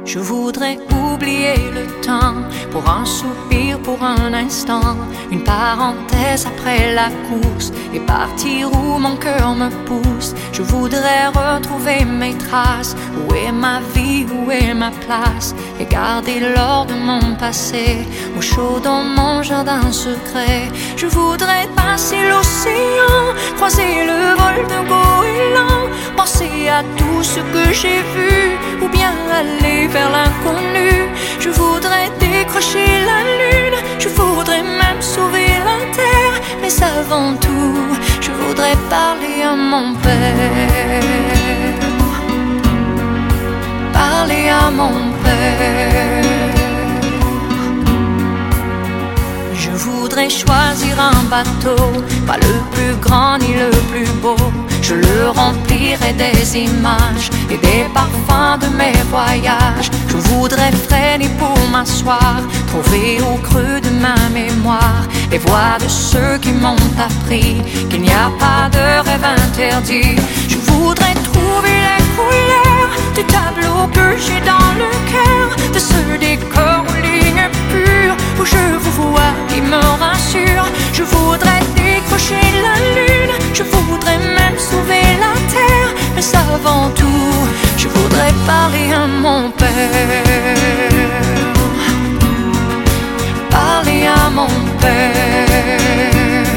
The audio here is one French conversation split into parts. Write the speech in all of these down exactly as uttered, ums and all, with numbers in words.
Je voudrais oublier le temps, pour un soupir, pour un instant, une parenthèse après la course, et partir où mon cœur me pousse. Je voudrais retrouver mes traces, où est ma vie, où est ma place, et garder l'or de mon passé, au chaud dans mon jardin secret. Je voudrais passer l'océan, croiser le vol d'un goéland, penser à tout ce que j'ai vu, ou bien aller vers l'inconnu. Je voudrais décrocher la lune, je voudrais même sauver la terre, mais avant tout, je voudrais parler à mon père. Parler à mon père. Je voudrais choisir un bateau, pas le plus grand ni le plus beau. Je le remplirai des images et des parfums de mes voyages. Je voudrais freiner pour m'asseoir, trouver au creux de ma mémoire les voix de ceux qui m'ont appris qu'il n'y a pas de rêve interdit. Je voudrais trouver les couleurs du tableau que j'ai dans le cœur, de ce décor aux lignes pures où je vous vois qui me rassure. Je voudrais décrocher la lune, je voudrais même sauver la terre, mais avant tout, je voudrais parler à mon père. Parler à mon père.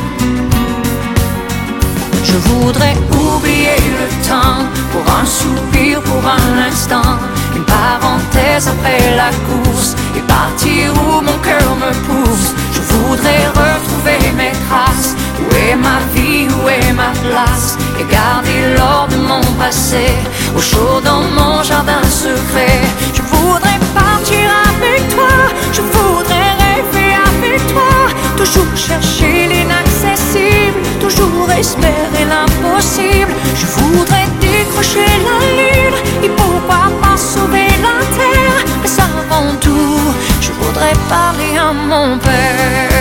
Je voudrais oublier le temps, pour un soupir, pour un instant, une parenthèse après la course, et partir où mon cœur me pousse. Je voudrais retrouver mes traces, où est ma vie, où est ma place, et garder l'or de mon passé, au chaud dans mon jardin secret. Je voudrais partir avec toi, je voudrais rêver avec toi, toujours chercher l'inaccessible, toujours espérer l'impossible. Je voudrais décrocher la lune, et pourquoi pas sauver la terre, mais avant tout, je voudrais parler à mon père.